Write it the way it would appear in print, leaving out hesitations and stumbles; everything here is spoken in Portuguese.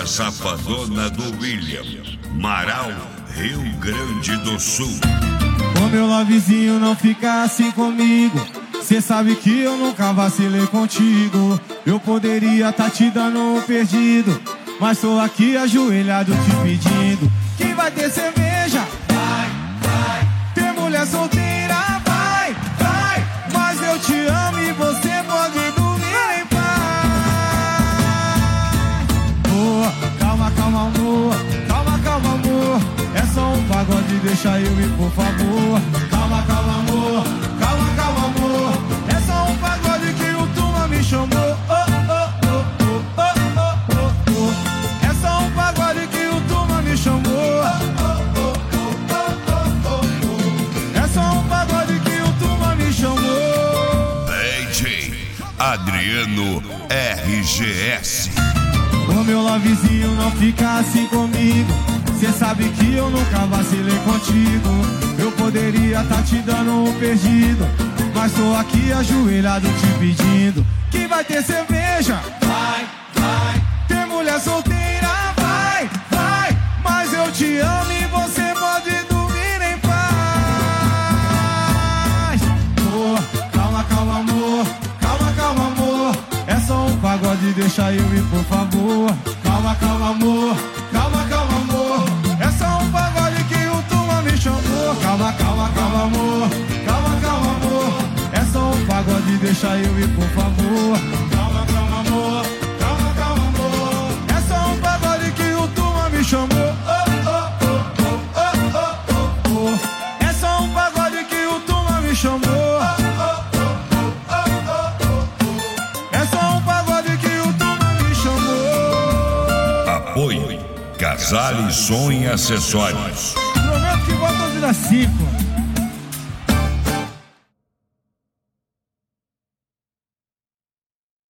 da Safadona do William, Marau, Rio Grande do Sul. Ô meu lovezinho, não fica assim comigo. Cê sabe que eu nunca vacilei contigo. Eu poderia tá te dando um perdido, mas tô aqui ajoelhado te pedindo. Que vai ter cerveja? Vai, vai. Ter mulher solteira? Vai, vai. Mas eu te amo e você pode dormir em paz. Boa, calma, calma, amor. Calma, calma, amor. É só um pagode, deixa eu ir, por favor. Calma, calma, amor. Calma, calma, amor. É só um pagode que o Tuma me chamou. Oh, oh, oh, oh, oh, oh, oh, oh. É só um pagode que o Tuma me chamou. Oh, oh, oh, oh, oh, oh, oh. É só um pagode que o Tuma me chamou. DJ Adriano RGS. Ô meu lovezinho, não fica assim comigo. Cê sabe que eu nunca vacilei contigo. Eu poderia tá te dando um perdido, mas tô aqui ajoelhado te pedindo. Que vai ter cerveja? Vai, vai. Ter mulher solteira? Vai, vai. Mas eu te amo e você pode dormir em paz. Oh, calma, calma, amor. Calma, calma, amor. É só um pagode, deixa eu ir, por favor. Calma, calma, amor. Calma, calma, amor. É só um pagode que o Tuma me chamou. Calma, calma, calma, amor. Calma, calma, amor. É só um pagode, deixa eu ir, por favor. Calma, calma, amor. Calma, calma, amor. É só um pagode que o Tuma me chamou. Oh, oh, oh, oh, oh, oh, oh, oh. É só um pagode que o Tuma me chamou. Oh, oh, oh, oh, oh, oh, oh. É só um pagode que o Tuma me chamou. Apoio Casale Som e Acessórios. Prometo que volto às 5.